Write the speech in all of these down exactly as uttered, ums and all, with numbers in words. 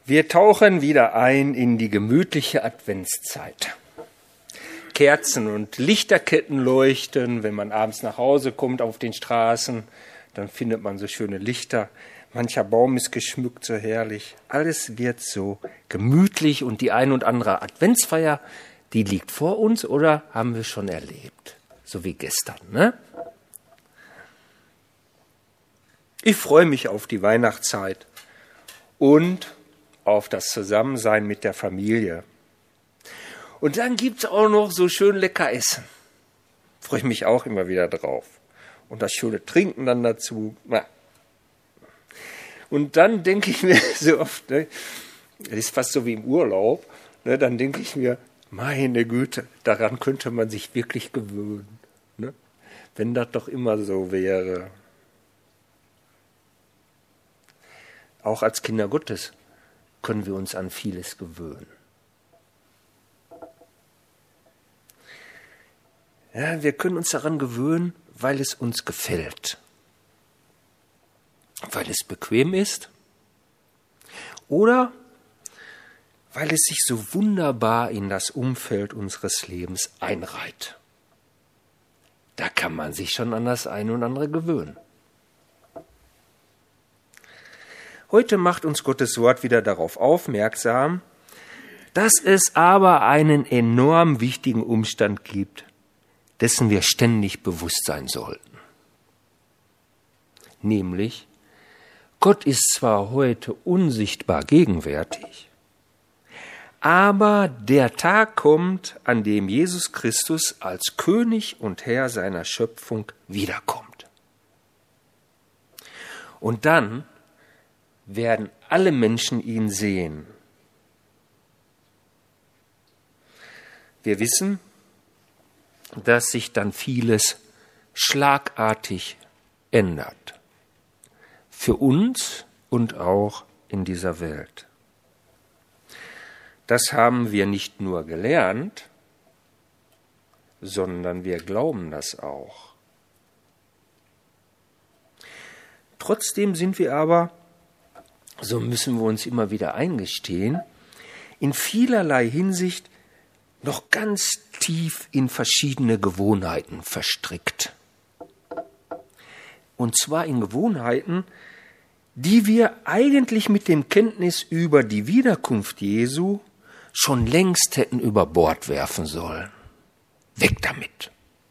Wir tauchen wieder ein in die gemütliche Adventszeit. Kerzen und Lichterketten leuchten, wenn man abends nach Hause kommt auf den Straßen, dann findet man so schöne Lichter. Mancher Baum ist geschmückt, so herrlich. Alles wird so gemütlich und die ein und andere Adventsfeier, die liegt vor uns oder haben wir schon erlebt, so wie gestern, ne? Ich freue mich auf die Weihnachtszeit und auf das Zusammensein mit der Familie. Und dann gibt es auch noch so schön lecker Essen. Freue ich mich auch immer wieder drauf. Und das schöne Trinken dann dazu. Und dann denke ich mir so oft, ne, das ist fast so wie im Urlaub, ne, dann denke ich mir, meine Güte, daran könnte man sich wirklich gewöhnen. Ne? Wenn das doch immer so wäre. Auch als Kinder Gottes können wir uns an vieles gewöhnen. Ja, wir können uns daran gewöhnen, weil es uns gefällt, weil es bequem ist oder weil es sich so wunderbar in das Umfeld unseres Lebens einreiht. Da kann man sich schon an das eine und andere gewöhnen. Heute macht uns Gottes Wort wieder darauf aufmerksam, dass es aber einen enorm wichtigen Umstand gibt, dessen wir ständig bewusst sein sollten. Nämlich, Gott ist zwar heute unsichtbar gegenwärtig, aber der Tag kommt, an dem Jesus Christus als König und Herr seiner Schöpfung wiederkommt. Und dann werden alle Menschen ihn sehen. Wir wissen, dass sich dann vieles schlagartig ändert. Für uns und auch in dieser Welt. Das haben wir nicht nur gelernt, sondern wir glauben das auch. Trotzdem sind wir aber, so müssen wir uns immer wieder eingestehen, in vielerlei Hinsicht noch ganz tief in verschiedene Gewohnheiten verstrickt. Und zwar in Gewohnheiten, die wir eigentlich mit dem Kenntnis über die Wiederkunft Jesu schon längst hätten über Bord werfen sollen. Weg damit!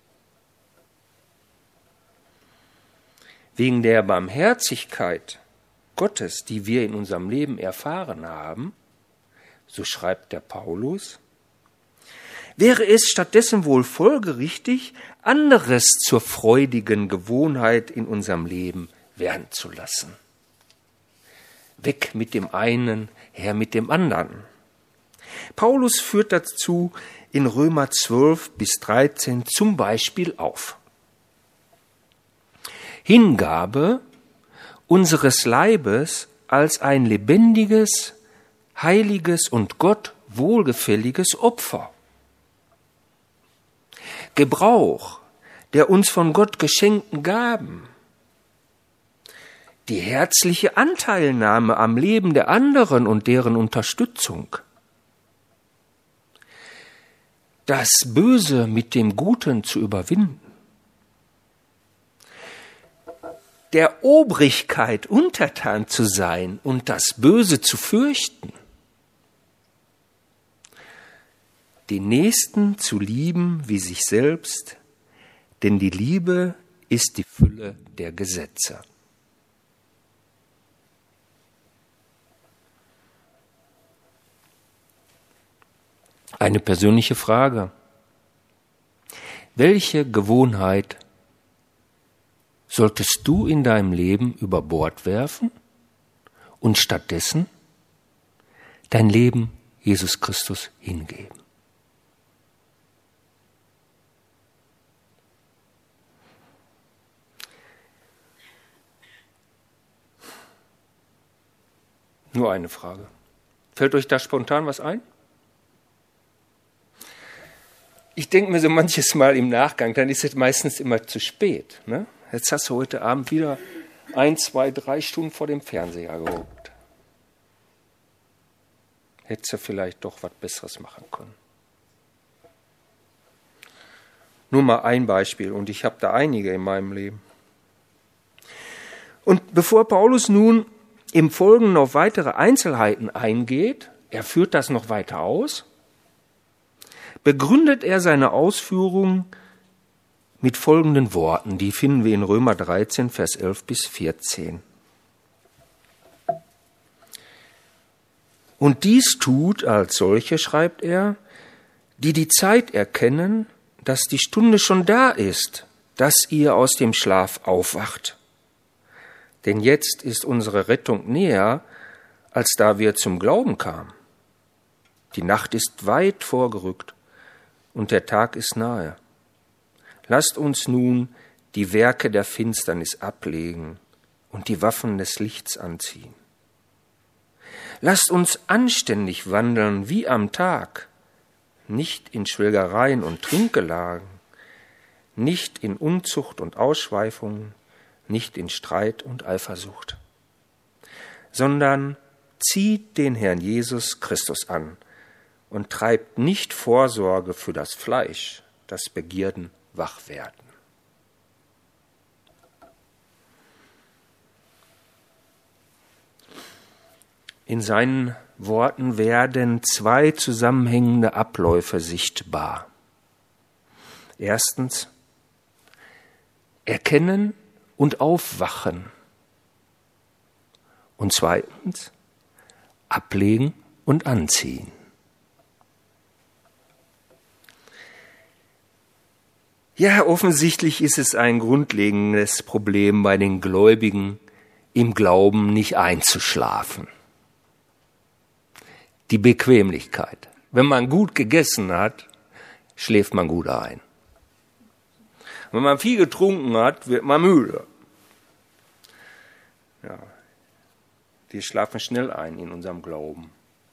Wegen der Barmherzigkeit Gottes, die wir in unserem Leben erfahren haben, so schreibt der Paulus, wäre es stattdessen wohl folgerichtig, anderes zur freudigen Gewohnheit in unserem Leben werden zu lassen. Weg mit dem einen, her mit dem anderen. Paulus führt dazu in Römer zwölf bis dreizehn zum Beispiel auf. Hingabe unseres Leibes als ein lebendiges, heiliges und Gott wohlgefälliges Opfer. Gebrauch der uns von Gott geschenkten Gaben. Die herzliche Anteilnahme am Leben der anderen und deren Unterstützung. Das Böse mit dem Guten zu überwinden. Der Obrigkeit untertan zu sein und das Böse zu fürchten. Den Nächsten zu lieben wie sich selbst, denn die Liebe ist die Fülle der Gesetze. Eine persönliche Frage. Welche Gewohnheit solltest du in deinem Leben über Bord werfen und stattdessen dein Leben Jesus Christus hingeben? Nur eine Frage. Fällt euch da spontan was ein? Ich denke mir so manches Mal im Nachgang, dann ist es meistens immer zu spät. Ne? Jetzt hast du heute Abend wieder ein, zwei, drei Stunden vor dem Fernseher gehockt. hätte sie vielleicht doch was Besseres machen können. Nur mal ein Beispiel, und ich habe da einige in meinem Leben. Und bevor Paulus nun im Folgenden auf weitere Einzelheiten eingeht, er führt das noch weiter aus, begründet er seine Ausführungen mit folgenden Worten, die finden wir in Römer dreizehn, Vers elf bis vierzehn. Und dies tut als solche, schreibt er, die die Zeit erkennen, dass die Stunde schon da ist, dass ihr aus dem Schlaf aufwacht. Denn jetzt ist unsere Rettung näher, als da wir zum Glauben kamen. Die Nacht ist weit vorgerückt und der Tag ist nahe. Lasst uns nun die Werke der Finsternis ablegen und die Waffen des Lichts anziehen. Lasst uns anständig wandeln wie am Tag, nicht in Schwelgereien und Trinkgelagen, nicht in Unzucht und Ausschweifungen, nicht in Streit und Eifersucht, sondern zieht den Herrn Jesus Christus an und treibt nicht Vorsorge für das Fleisch, das Begierden wach werden. In seinen Worten werden zwei zusammenhängende Abläufe sichtbar. Erstens, erkennen und aufwachen. Und zweitens, ablegen und anziehen. Ja, offensichtlich ist es ein grundlegendes Problem bei den Gläubigen, im Glauben nicht einzuschlafen. Die Bequemlichkeit. Wenn man gut gegessen hat, schläft man gut ein. Wenn man viel getrunken hat, wird man müde. Ja, wir schlafen schnell ein in unserem Glauben.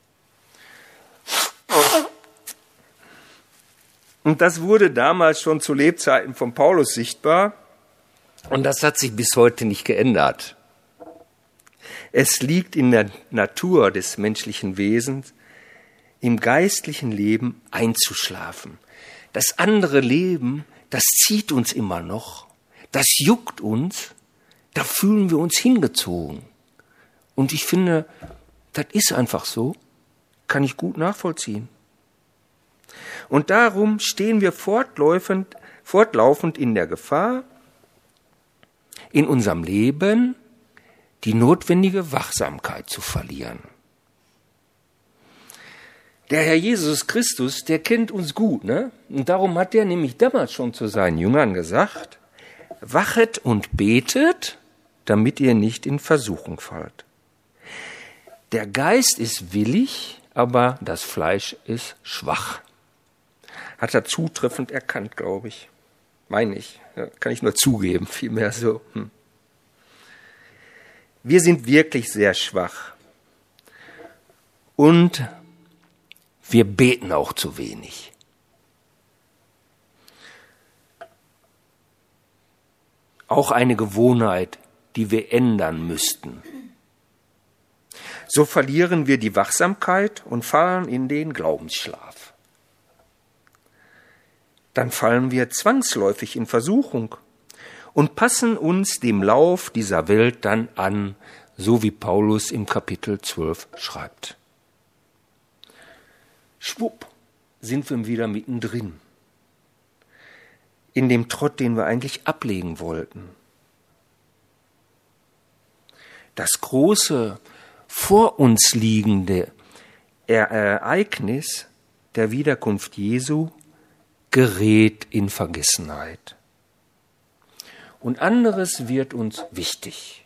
Und das wurde damals schon zu Lebzeiten von Paulus sichtbar. Und das hat sich bis heute nicht geändert. Es liegt in der Natur des menschlichen Wesens, im geistlichen Leben einzuschlafen. Das andere Leben, das zieht uns immer noch, das juckt uns, da fühlen wir uns hingezogen. Und ich finde, das ist einfach so, kann ich gut nachvollziehen. Und darum stehen wir fortlaufend, fortlaufend in der Gefahr, in unserem Leben die notwendige Wachsamkeit zu verlieren. Der Herr Jesus Christus, der kennt uns gut, ne? Und darum hat er nämlich damals schon zu seinen Jüngern gesagt, wachet und betet, damit ihr nicht in Versuchung fallt. Der Geist ist willig, aber das Fleisch ist schwach. Hat er zutreffend erkannt, glaube ich. Meine ich. Ja, kann ich nur zugeben, vielmehr so. Hm. Wir sind wirklich sehr schwach. Und wir beten auch zu wenig. Auch eine Gewohnheit, die wir ändern müssten. So verlieren wir die Wachsamkeit und fallen in den Glaubensschlaf. Dann fallen wir zwangsläufig in Versuchung und passen uns dem Lauf dieser Welt dann an, so wie Paulus im Kapitel zwölf schreibt. Schwupp, sind wir wieder mittendrin, in dem Trott, den wir eigentlich ablegen wollten. Das große, vor uns liegende Ereignis der Wiederkunft Jesu gerät in Vergessenheit. Und anderes wird uns wichtig.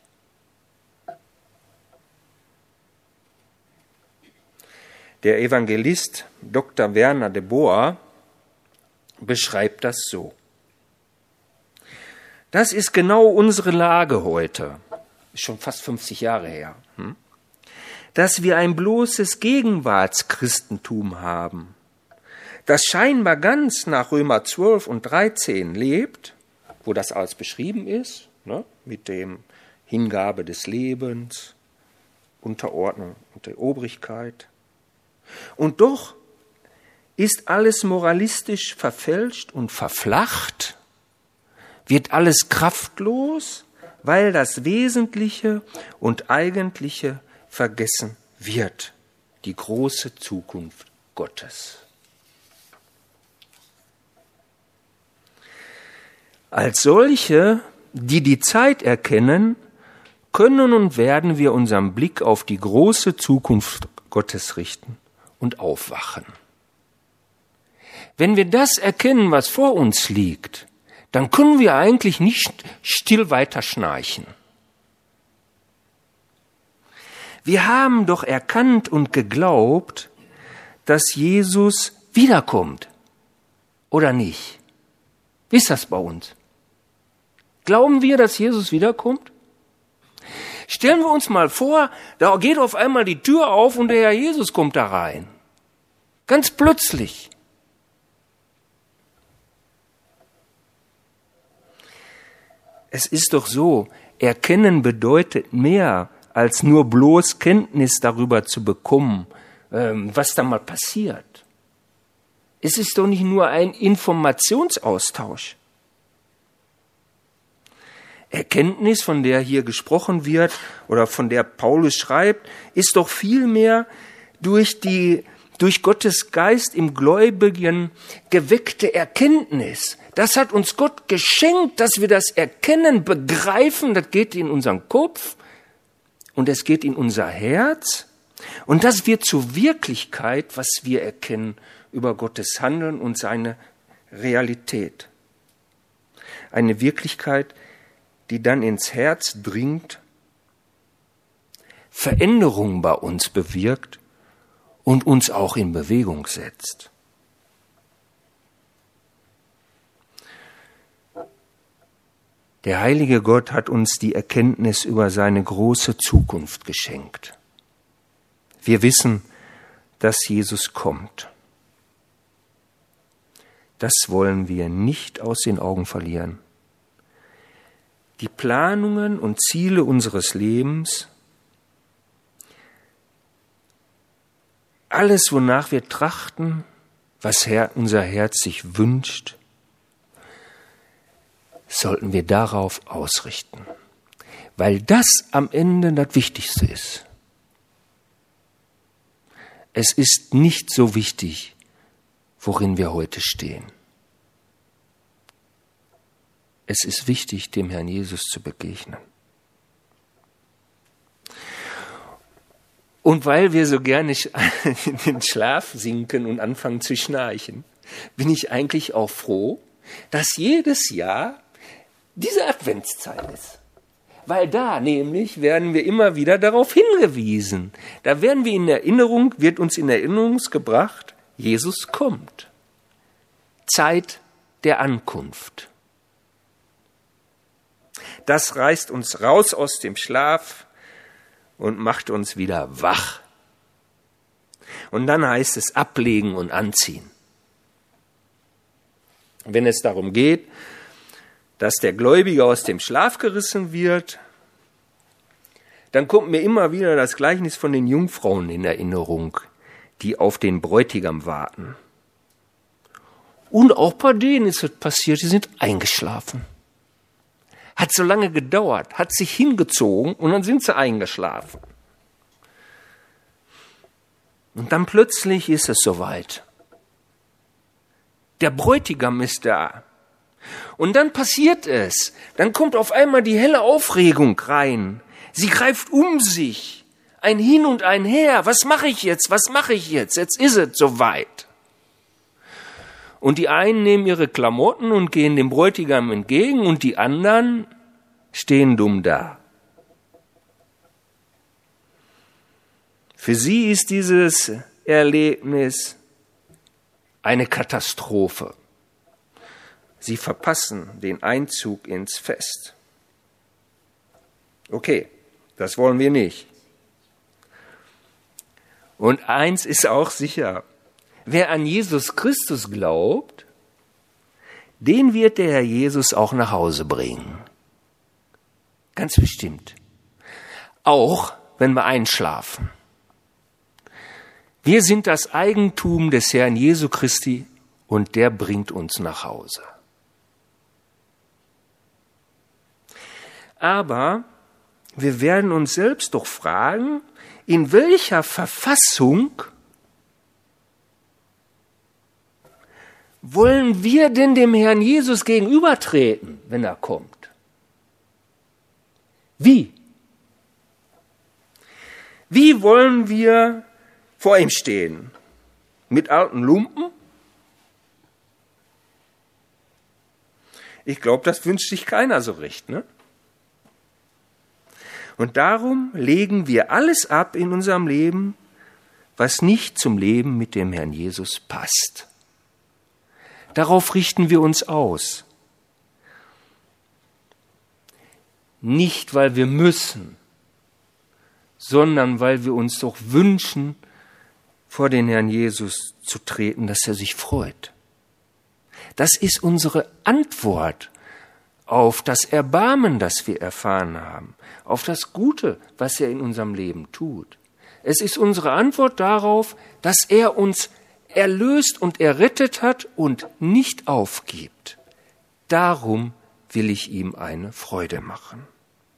Der Evangelist Doktor Werner de Boer beschreibt das so. Das ist genau unsere Lage heute, ist schon fast fünfzig Jahre her, hm? Dass wir ein bloßes Gegenwartschristentum haben, das scheinbar ganz nach Römer zwölf und dreizehn lebt, wo das alles beschrieben ist, ne, mit dem Hingabe des Lebens, Unterordnung und der Obrigkeit. Und doch ist alles moralistisch verfälscht und verflacht, wird alles kraftlos, weil das Wesentliche und Eigentliche vergessen wird, die große Zukunft Gottes. Als solche, die die Zeit erkennen, können und werden wir unseren Blick auf die große Zukunft Gottes richten und aufwachen. Wenn wir das erkennen, was vor uns liegt, dann können wir eigentlich nicht still weiter schnarchen. Wir haben doch erkannt und geglaubt, dass Jesus wiederkommt. Oder nicht? Wie ist das bei uns? Glauben wir, dass Jesus wiederkommt? Stellen wir uns mal vor, da geht auf einmal die Tür auf und der Herr Jesus kommt da rein. Ganz plötzlich. Es ist doch so, erkennen bedeutet mehr, als nur bloß Kenntnis darüber zu bekommen, was da mal passiert. Es ist doch nicht nur ein Informationsaustausch. Erkenntnis, von der hier gesprochen wird oder von der Paulus schreibt, ist doch vielmehr durch die durch Gottes Geist im Gläubigen geweckte Erkenntnis. Das hat uns Gott geschenkt, dass wir das erkennen, begreifen. Das geht in unseren Kopf und es geht in unser Herz. Und das wird zur Wirklichkeit, was wir erkennen über Gottes Handeln und seine Realität. Eine Wirklichkeit, die dann ins Herz dringt, Veränderung bei uns bewirkt und uns auch in Bewegung setzt. Der heilige Gott hat uns die Erkenntnis über seine große Zukunft geschenkt. Wir wissen, dass Jesus kommt. Das wollen wir nicht aus den Augen verlieren. Die Planungen und Ziele unseres Lebens, alles, wonach wir trachten, was unser Herz sich wünscht, sollten wir darauf ausrichten, weil das am Ende das Wichtigste ist. Es ist nicht so wichtig, worin wir heute stehen. Es ist wichtig, dem Herrn Jesus zu begegnen. Und weil wir so gerne in den Schlaf sinken und anfangen zu schnarchen, bin ich eigentlich auch froh, dass jedes Jahr diese Adventszeit ist. Weil da nämlich werden wir immer wieder darauf hingewiesen. Da werden wir in Erinnerung, wird uns in Erinnerung gebracht, Jesus kommt. Zeit der Ankunft. Das reißt uns raus aus dem Schlaf und macht uns wieder wach. Und dann heißt es ablegen und anziehen. Wenn es darum geht, dass der Gläubige aus dem Schlaf gerissen wird, dann kommt mir immer wieder das Gleichnis von den Jungfrauen in Erinnerung, die auf den Bräutigam warten. Und auch bei denen ist es passiert, die sind eingeschlafen. Hat so lange gedauert, hat sich hingezogen und dann sind sie eingeschlafen. Und dann plötzlich ist es soweit. Der Bräutigam ist da. Und dann passiert es. Dann kommt auf einmal die helle Aufregung rein. Sie greift um sich. Ein Hin und ein Her. Was mache ich jetzt? Was mache ich jetzt? Jetzt ist es soweit. Und die einen nehmen ihre Klamotten und gehen dem Bräutigam entgegen und die anderen stehen dumm da. Für sie ist dieses Erlebnis eine Katastrophe. Sie verpassen den Einzug ins Fest. Okay, das wollen wir nicht. Und eins ist auch sicher, wer an Jesus Christus glaubt, den wird der Herr Jesus auch nach Hause bringen. Ganz bestimmt. Auch wenn wir einschlafen. Wir sind das Eigentum des Herrn Jesu Christi und der bringt uns nach Hause. Aber wir werden uns selbst doch fragen, in welcher Verfassung wollen wir denn dem Herrn Jesus gegenübertreten, wenn er kommt? Wie? Wie wollen wir vor ihm stehen? Mit alten Lumpen? Ich glaube, das wünscht sich keiner so recht, ne? Und darum legen wir alles ab in unserem Leben, was nicht zum Leben mit dem Herrn Jesus passt. Darauf richten wir uns aus. Nicht, weil wir müssen, sondern weil wir uns doch wünschen, vor den Herrn Jesus zu treten, dass er sich freut. Das ist unsere Antwort auf das Erbarmen, das wir erfahren haben, auf das Gute, was er in unserem Leben tut. Es ist unsere Antwort darauf, dass er uns erlöst und errettet hat und nicht aufgibt. Darum will ich ihm eine Freude machen.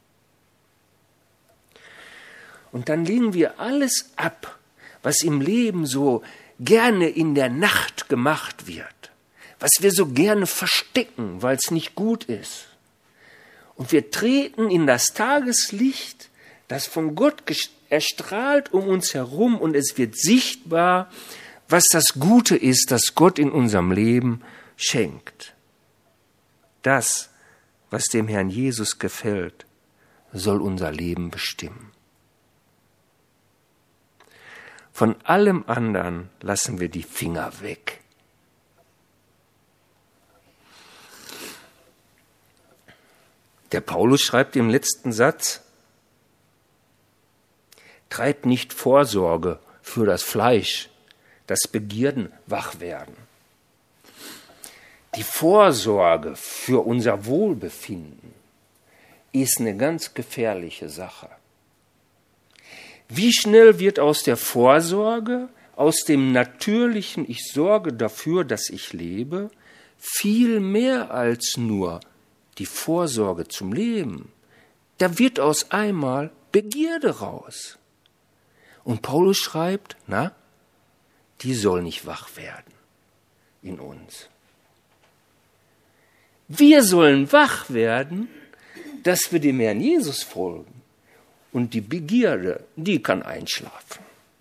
Und dann legen wir alles ab, was im Leben so gerne in der Nacht gemacht wird, was wir so gerne verstecken, weil es nicht gut ist. Und wir treten in das Tageslicht, das von Gott erstrahlt um uns herum, und es wird sichtbar, was das Gute ist, das Gott in unserem Leben schenkt. Das, was dem Herrn Jesus gefällt, soll unser Leben bestimmen. Von allem anderen lassen wir die Finger weg. Der Paulus schreibt im letzten Satz: Treibt nicht Vorsorge für das Fleisch, dass Begierden wach werden. Die Vorsorge für unser Wohlbefinden ist eine ganz gefährliche Sache. Wie schnell wird aus der Vorsorge, aus dem natürlichen Ich sorge dafür, dass ich lebe, viel mehr als nur die Vorsorge zum Leben. Da wird aus einmal Begierde raus. Und Paulus schreibt, na, die soll nicht wach werden in uns. Wir sollen wach werden, dass wir dem Herrn Jesus folgen. Und die Begierde, die kann einschlafen.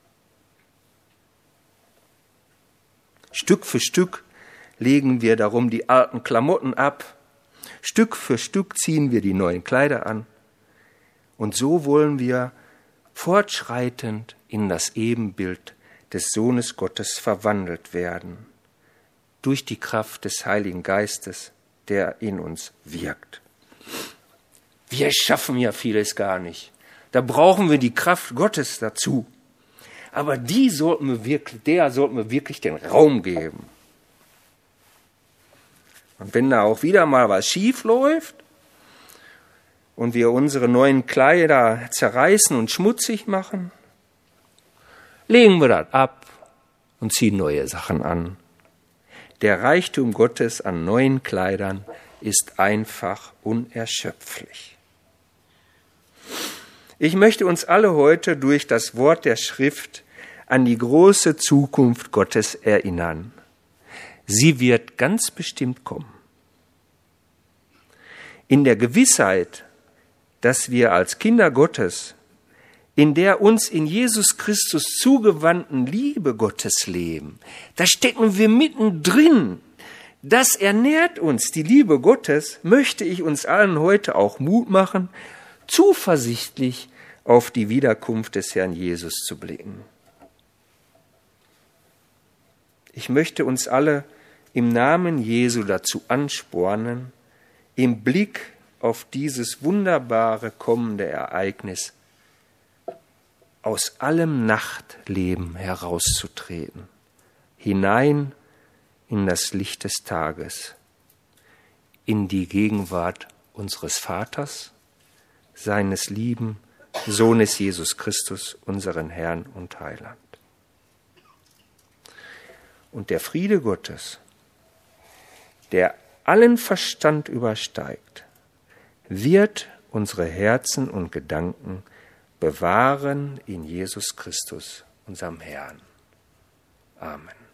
Stück für Stück legen wir darum die alten Klamotten ab. Stück für Stück ziehen wir die neuen Kleider an. Und so wollen wir fortschreitend in das Ebenbild des Sohnes Gottes verwandelt werden. Durch die Kraft des Heiligen Geistes, der in uns wirkt. Wir schaffen ja vieles gar nicht. Da brauchen wir die Kraft Gottes dazu. Aber die sollten wir wirklich, der sollten wir wirklich den Raum geben. Und wenn da auch wieder mal was schief läuft und wir unsere neuen Kleider zerreißen und schmutzig machen, legen wir das ab und ziehen neue Sachen an. Der Reichtum Gottes an neuen Kleidern ist einfach unerschöpflich. Ich möchte uns alle heute durch das Wort der Schrift an die große Zukunft Gottes erinnern. Sie wird ganz bestimmt kommen. In der Gewissheit, dass wir als Kinder Gottes in der uns in Jesus Christus zugewandten Liebe Gottes leben, da stecken wir mittendrin. Das ernährt uns, die Liebe Gottes, möchte ich uns allen heute auch Mut machen, zuversichtlich auf die Wiederkunft des Herrn Jesus zu blicken. Ich möchte uns alle im Namen Jesu dazu anspornen, im Blick auf dieses wunderbare kommende Ereignis aus allem Nachtleben herauszutreten, hinein in das Licht des Tages, in die Gegenwart unseres Vaters, seines lieben Sohnes Jesus Christus, unseren Herrn und Heiland. Und der Friede Gottes, der allen Verstand übersteigt, wird unsere Herzen und Gedanken bewahren in Jesus Christus, unserem Herrn. Amen.